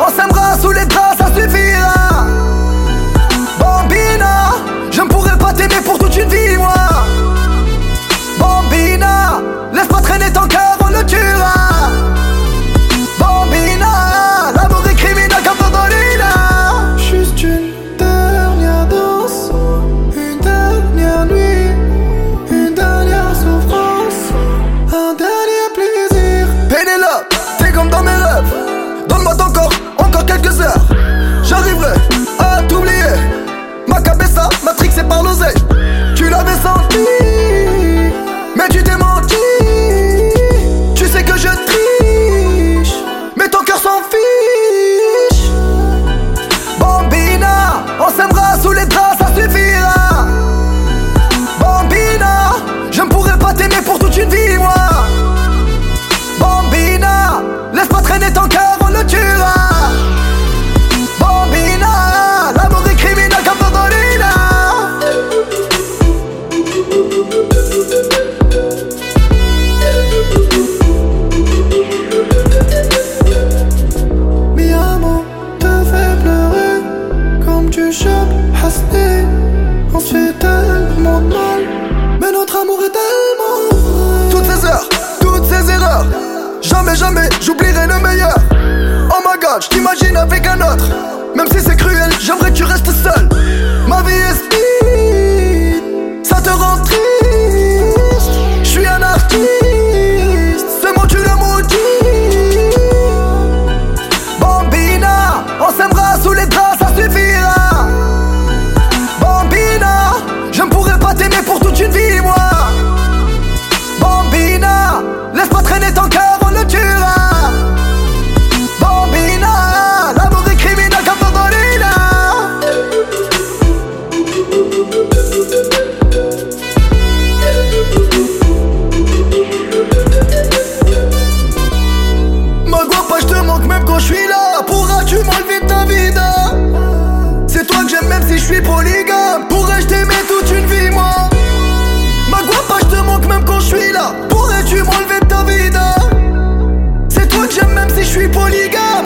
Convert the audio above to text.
on s'aimera sous les draps, ça suffira. Bambina, je ne pourrais pas t'aimer pour toute une vie, moi. Bambina, laisse pas traîner ton cœur, on le tuera. Bambina, l'amour est criminel comme Dodolina. Juste une dernière danse, une dernière nuit, une dernière souffrance, un dernier plaisir. Pénélope, t'es comme dans mes rêves. Donne-moi ton corps, encore quelques heures. J'arriverai à t'oublier. Ma cabeza, matrixée par l'oseille. Tu l'avais senti, mais tu t'es menti. Tu sais que je triche, mais ton cœur s'en fiche. Bambina, on s'aimera sous les draps, ça suffira. Bambina, je ne pourrais pas t'aimer pour toute une vie, moi. Bambina, laisse pas traîner ton cœur, on le tuera. Bambina, l'amour est criminel comme Dodolina. Mi amour te fait pleurer comme tu chopes Hasné. On se fait tellement de mal, mais notre amour est tellement vrai. Toutes ces heures, toutes ces erreurs, jamais, jamais j'oublierai le meilleur. Oh my god, je t'imagine avec un autre. Même si c'est cruel, j'aimerais que tu restes seul. Ma vie est speed, ça te rend triste. Je suis un artiste, ce mot tu le maudis. Bambina, on s'aimera sous les draps, ça suffira. Bambina, je ne pourrais pas t'aimer pour toute une vie, moi. Bambina, laisse pas traîner ton cœur, on le tuera. Bambina, l'amour est criminel comme Dodolina. Ma guapa, je te manque même quand je suis là. Pourras-tu m'enlever de ta vida? C'est toi que j'aime même si je suis polygame. Pourrais-je t'aimer toute une vie, moi? Ma guapa, je te manque même quand je suis là. Pourrais-tu m'enlever de ta vida? C'est toi que j'aime même si je suis polygame.